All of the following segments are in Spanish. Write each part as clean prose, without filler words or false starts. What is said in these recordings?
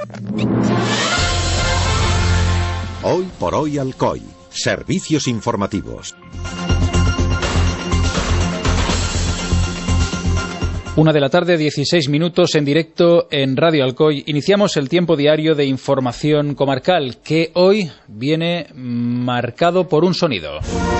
Hoy por hoy Alcoy. Servicios informativos. 1:16 p.m. en directo en Radio Alcoy. Iniciamos el tiempo diario de información comarcal, que hoy viene marcado por un sonido.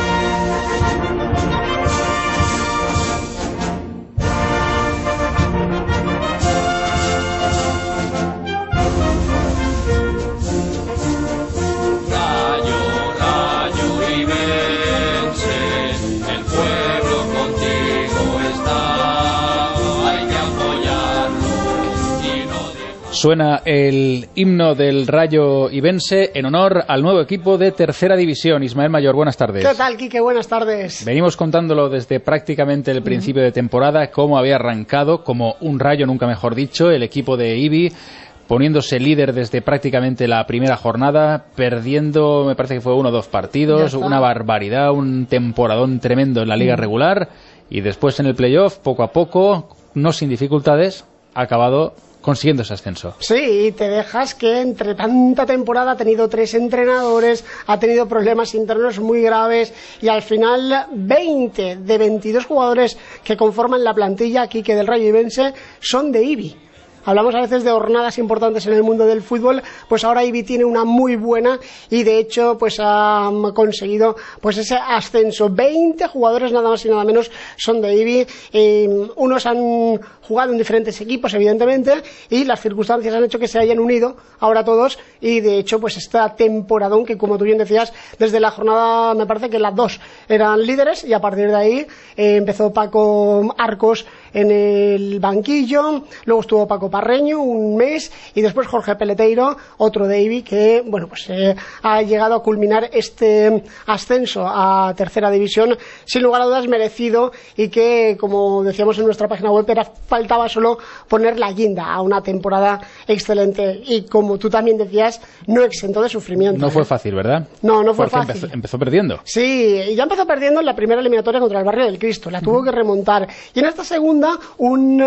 Suena el himno del Rayo Ibense en honor al nuevo equipo de Tercera División. Ismael Mayor, buenas tardes. ¿Qué tal, Quique? Buenas tardes. Venimos contándolo desde prácticamente el principio de temporada, cómo había arrancado, como un rayo, nunca mejor dicho, el equipo de Ibi, poniéndose líder desde prácticamente la primera jornada, perdiendo, me parece que fue 1 o 2 partidos, una barbaridad, un temporadón tremendo en la liga regular, y después en el playoff, poco a poco, no sin dificultades, ha acabado consiguiendo ese ascenso. Sí, te dejas que entre tanta temporada ha tenido 3 entrenadores, ha tenido problemas internos muy graves y al final 20 de 22 jugadores que conforman la plantilla aquí que del Rayo Ibense son de Ibi. Hablamos a veces de jornadas importantes en el mundo del fútbol, pues ahora Ibi tiene una muy buena y de hecho pues ha conseguido pues ese ascenso. 20 jugadores nada más y nada menos son de Ibi. Unos han jugado en diferentes equipos, evidentemente, y las circunstancias han hecho que se hayan unido ahora todos y de hecho pues esta temporadón que, como tú bien decías, desde la jornada, me parece que las 2 eran líderes y a partir de ahí empezó Paco Arcos en el banquillo, luego estuvo Paco Parreño un mes y después Jorge Peleteiro, otro de Ibi, que bueno pues ha llegado a culminar este ascenso a Tercera División sin lugar a dudas merecido y que, como decíamos en nuestra página web, faltaba solo poner la guinda a una temporada excelente y, como tú también decías, no exento de sufrimiento. No fue fácil, ¿verdad? No fue porque fácil. Empezó perdiendo. Sí, ya empezó perdiendo en la primera eliminatoria contra el Barrio del Cristo, la tuvo que remontar y en esta segunda un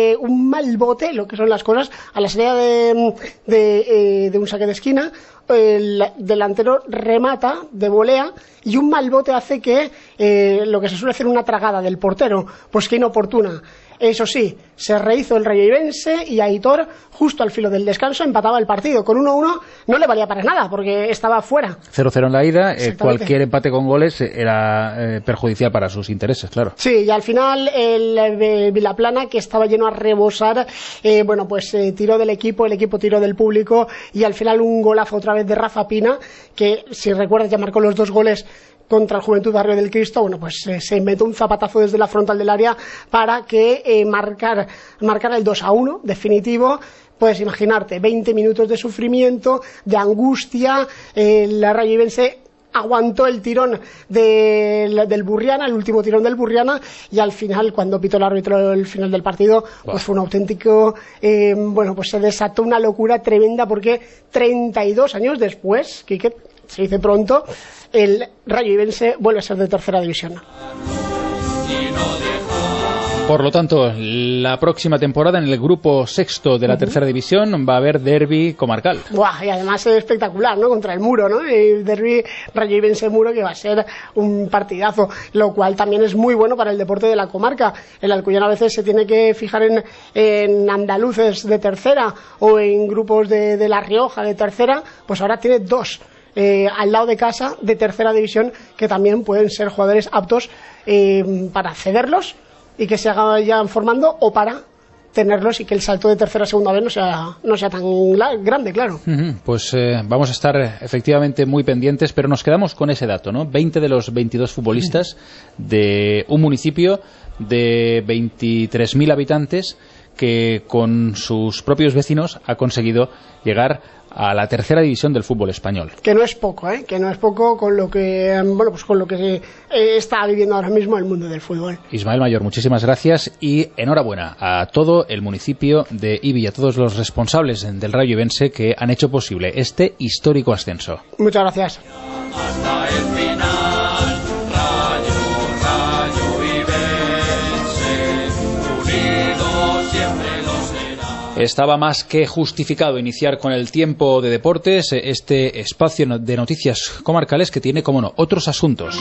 mal bote, lo que son las cosas, a la salida de un saque de esquina, el delantero remata de volea y un mal bote hace que lo que se suele hacer una tragada del portero, pues que inoportuna. Eso sí, se rehizo el Rayo Ibense y Aitor, justo al filo del descanso, empataba el partido. Con 1-1 no le valía para nada, porque estaba fuera. 0-0 en la ida, cualquier empate con goles era perjudicial para sus intereses, claro. Sí, y al final el Vilaplana, que estaba lleno a rebosar, tiró del equipo, el equipo tiró del público, y al final un golazo otra vez de Rafa Pina, que si recuerdas ya marcó los 2 goles contra el Juventud Barrio del Cristo. Bueno, pues se inventó un zapatazo desde la frontal del área para que marcar el 2-1 definitivo. Puedes imaginarte 20 minutos de sufrimiento, de angustia. El Rayo Ibense aguantó el tirón del Burriana, el último tirón del Burriana, y al final, cuando pitó el árbitro el final del partido, pues fue un auténtico se desató una locura tremenda, porque 32 años después, Quique, se dice pronto, el Rayo Ibense vuelve a ser de Tercera División. Por lo tanto, la próxima temporada en el grupo sexto de la Tercera División va a haber derbi comarcal. Y además es espectacular, ¿no? Contra el Muro, ¿no? El derbi Rayo Ibense Muro, que va a ser un partidazo, lo cual también es muy bueno para el deporte de la comarca. El Alcoyano a veces se tiene que fijar en andaluces de tercera o en grupos de La Rioja de tercera, pues ahora tiene 2 al lado de casa de Tercera División, que también pueden ser jugadores aptos para cederlos y que se vayan formando, o para tenerlos y que el salto de tercera a segunda vez no sea tan grande, claro. Pues vamos a estar efectivamente muy pendientes, pero nos quedamos con ese dato, ¿no? 20 de los 22 futbolistas de un municipio de 23.000 habitantes que con sus propios vecinos ha conseguido llegar a la Tercera División del fútbol español. Que no es poco, que no es poco con lo que con lo que se está viviendo ahora mismo el mundo del fútbol. Ismael Mayor, muchísimas gracias y enhorabuena a todo el municipio de Ibi y a todos los responsables del Rayo Ibense que han hecho posible este histórico ascenso. Muchas gracias. Hasta el final, Rayo Ibense, unido siempre lo será. Estaba más que justificado iniciar con el tiempo de deportes este espacio de noticias comarcales que tiene, como no, otros asuntos.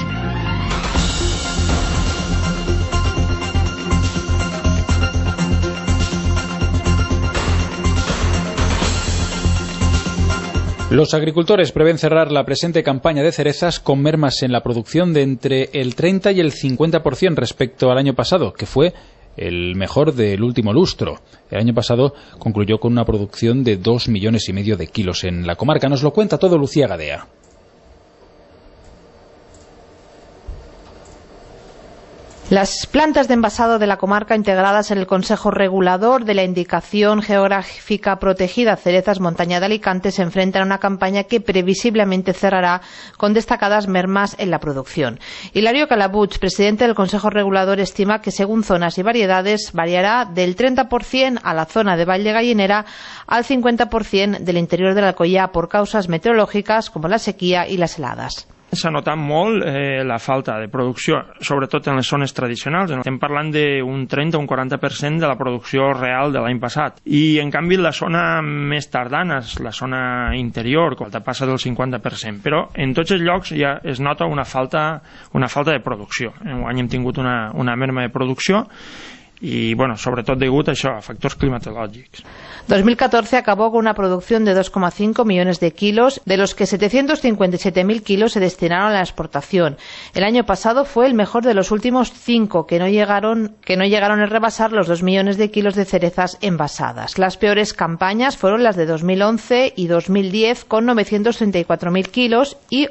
Los agricultores prevén cerrar la presente campaña de cerezas con mermas en la producción de entre el 30 y el 50% respecto al año pasado, que fue el mejor del último lustro. El año pasado concluyó con una producción de 2,5 millones de kilos en la comarca. Nos lo cuenta todo Lucía Gadea. Las plantas de envasado de la comarca integradas en el Consejo Regulador de la Indicación Geográfica Protegida Cerezas Montaña de Alicante se enfrentan a una campaña que previsiblemente cerrará con destacadas mermas en la producción. Hilario Calabuig, presidente del Consejo Regulador, estima que según zonas y variedades variará del 30% a la zona de Vall de Gallinera al 50% del interior de la Alcoià por causas meteorològiques como la sequía y las heladas. S'ha notat molt la falta de producció, sobretot en les zones tradicionals. Estem parlant d'un 30 o un 40% de la producció real de l'any passat. I, en canvi, la zona més tardana, la zona interior, quan passa del 50%. Però en tots els llocs ja es nota una falta de producció. Enguany hem tingut una merma de producció y, bueno, sobre todo degut a això, a factors climatològics. 2014 acabó con una producción de 2,5 millones de kilos, de los que 757.000 kilos se destinaron a la exportación. El año pasado fue el mejor de los últimos 5, que no llegaron a rebasar los 2 millones de kilos de cerezas envasadas. Las peores campañas fueron las de 2011 y 2010, con 934.000 kilos y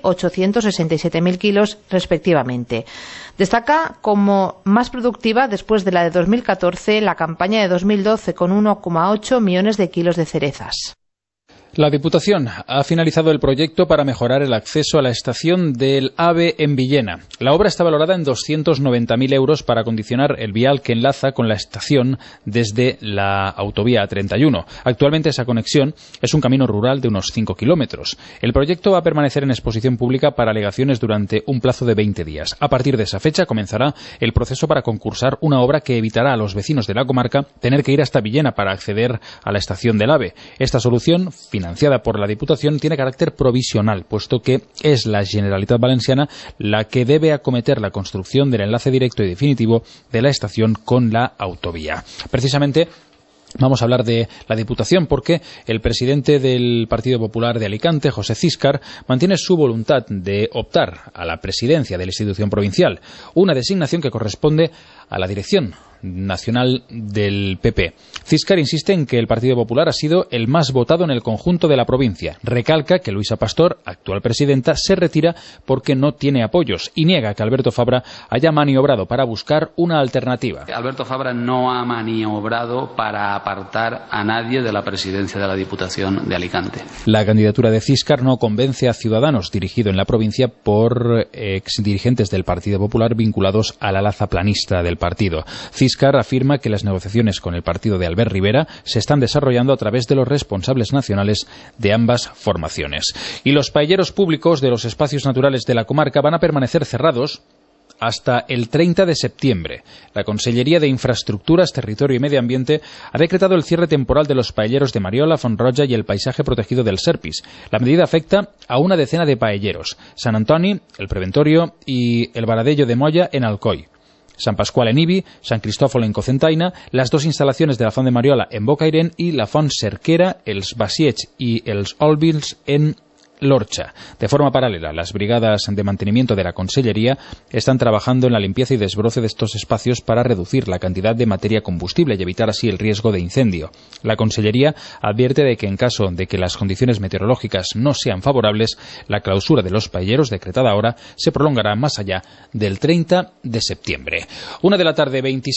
867.000 kilos respectivamente. Destaca como más productiva, después de la de 2014, la campaña de 2012, con 1,8 millones de kilos de cerezas. La Diputación ha finalizado el proyecto para mejorar el acceso a la estación del AVE en Villena. La obra está valorada en 290.000 euros para acondicionar el vial que enlaza con la estación desde la autovía A31. Actualmente esa conexión es un camino rural de unos 5 kilómetros. El proyecto va a permanecer en exposición pública para alegaciones durante un plazo de 20 días. A partir de esa fecha comenzará el proceso para concursar una obra que evitará a los vecinos de la comarca tener que ir hasta Villena para acceder a la estación del AVE. Esta solución, financiada por la Diputación, tiene carácter provisional, puesto que es la Generalitat Valenciana la que debe acometer la construcción del enlace directo y definitivo de la estación con la autovía. Precisamente vamos a hablar de la Diputación porque el presidente del Partido Popular de Alicante, José Císcar, mantiene su voluntad de optar a la presidencia de la institución provincial, una designación que corresponde a la dirección nacional del PP. Císcar insiste en que el Partido Popular ha sido el más votado en el conjunto de la provincia. Recalca que Luisa Pastor, actual presidenta, se retira porque no tiene apoyos y niega que Alberto Fabra haya maniobrado para buscar una alternativa. Alberto Fabra no ha maniobrado para apartar a nadie de la presidencia de la Diputación de Alicante. La candidatura de Císcar no convence a Ciudadanos, dirigido en la provincia por exdirigentes del Partido Popular vinculados al ala zaplanista del partido. Císcar afirma que las negociaciones con el partido de Albert Rivera se están desarrollando a través de los responsables nacionales de ambas formaciones. Y los paelleros públicos de los espacios naturales de la comarca van a permanecer cerrados hasta el 30 de septiembre. La Consellería de Infraestructuras, Territorio y Medio Ambiente ha decretado el cierre temporal de los paelleros de Mariola, Font-roja y el paisaje protegido del Serpis. La medida afecta a una decena de paelleros: Sant Antoni, el Preventorio y el Varadello de Moya en Alcoi, Sant Pasqual en Ibi, Sant Cristòfol en Cocentaina, las dos instalaciones de la Font de Mariola en Bocairent y la Font Cerquera, els Basiets y els Olvils en Lorcha. De forma paralela, las brigadas de mantenimiento de la Consellería están trabajando en la limpieza y desbroce de estos espacios para reducir la cantidad de materia combustible y evitar así el riesgo de incendio. La Consellería advierte de que en caso de que las condiciones meteorológicas no sean favorables, la clausura de los paelleros decretada ahora se prolongará más allá del 30 de septiembre. 1:26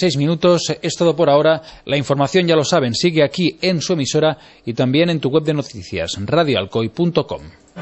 p.m. Es todo por ahora. La información, ya lo saben, sigue aquí en su emisora y también en tu web de noticias, radioalcoy.com.